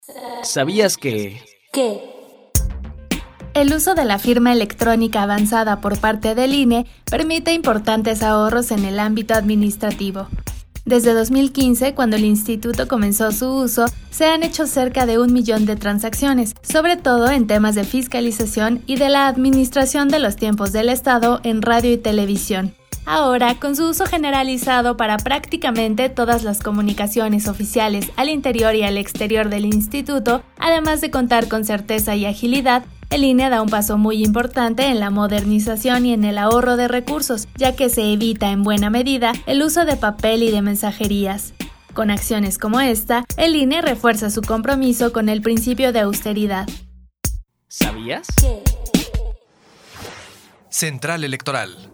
¿Sabías que...? ¿Qué? El uso de la firma electrónica avanzada por parte del INE permite importantes ahorros en el ámbito administrativo. Desde 2015, cuando el instituto comenzó su uso, se han hecho cerca de 1 millón de transacciones, sobre todo en temas de fiscalización y de la administración de los tiempos del Estado en radio y televisión. Ahora, con su uso generalizado para prácticamente todas las comunicaciones oficiales al interior y al exterior del instituto, además de contar con certeza y agilidad, el INE da un paso muy importante en la modernización y en el ahorro de recursos, ya que se evita en buena medida el uso de papel y de mensajerías. Con acciones como esta, el INE refuerza su compromiso con el principio de austeridad. ¿Sabías? ¿Qué? Central Electoral.